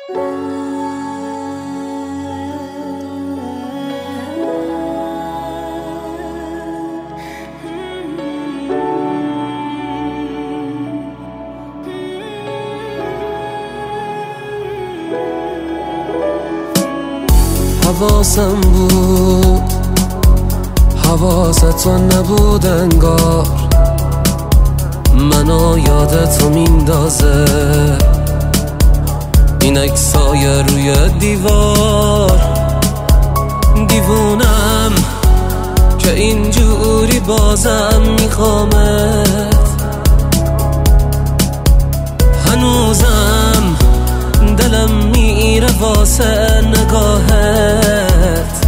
حواسم بود حواست تو نبود انگار، منو یادتو میندازه این عکسای روی دیوار. دیوونم که اینجوری بازم میخوامت، هنوزم دلم میره واسه نگاهت.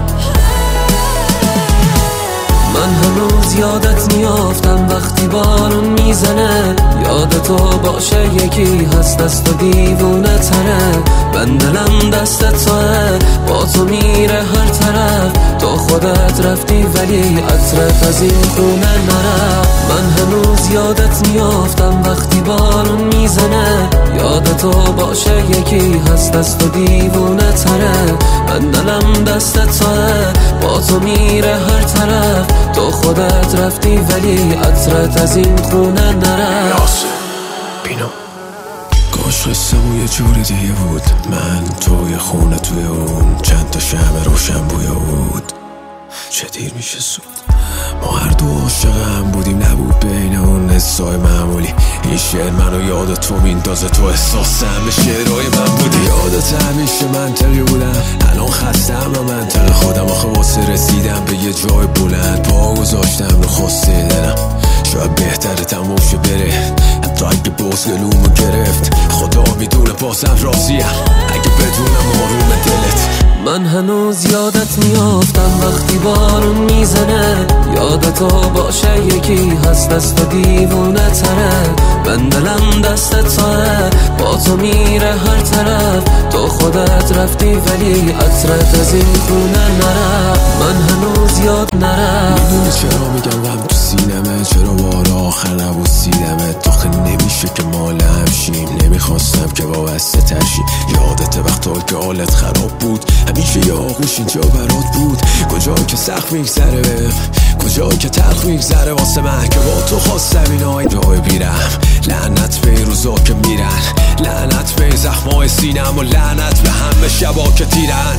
من هنوز یادت میافتم وقتی بارون میزنه، یادتو باشه یکی هست دست و دیوونه تره. من دلم دست توه، با تو میره هر طرف. تو خودت رفتی ولی عطرت از این خونه نرفت. من هنوز یادت میافتم وقتی بارون میزنه، یادتو باشه یکی هست دست و دیوونه تره. من دلم دست توه، با تو میره هر طرف. تو خودت رفتی ولی عطرت از این خونه نرفت. بینو کاش قصه‌مون یه جور دیگه بود، من توی خونه توی اون چند تا شمع روشن بوی بود. چه دیر میشه زود، ما هر دو عاشق هم بودیم، نبود بین اون حسای معمولی. این شعر منو یاد تو میندازه، تو احساسم به شعرهای من بودی. یادت همیشه منطقی بودم، الان خستم و منطق خودم. آخه واسه رسیدم به یه جای بلند پا گذاشتم رو خواسته دلم. شاید بهتره تموم شه بره، حتی اگه باز گلومو گرفت. خدا میدونه بازم راضیم اگه بدونم آروم دلت. من هنوز یادت میافتم وقتی بارون میزنه، یادتو باشه یکی هست دست و دیوونه تره. من دلم دست توه، با تو میره هر طرف. تو خودت رفتی ولی عطرت از این خونه نرفت. من هنوز یاد نرفت. میدونی چرا میگم غم تو سینمه، چرا بار آخر نبوسیدمه. آخه نمیشه که مال همشیم، نمیخواستم که وابسته ترشی. یادت وقتا که حالت خراب بود، همیشه یه آغوش اینجا برات بود. کجا که سخت میگذره بهم، کجا که تلخ میگذره واسه من که با تو خواستم اینای جای بیرم. لعنت به این روزا که میرن، لعنت به این زخمای سینم و لعنت به همه شبا که تیرن.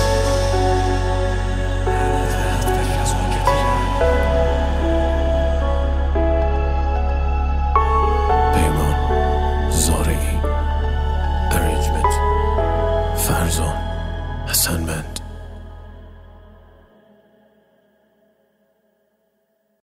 پیمان زارعی، ارنجمنت فرزان حسن بند.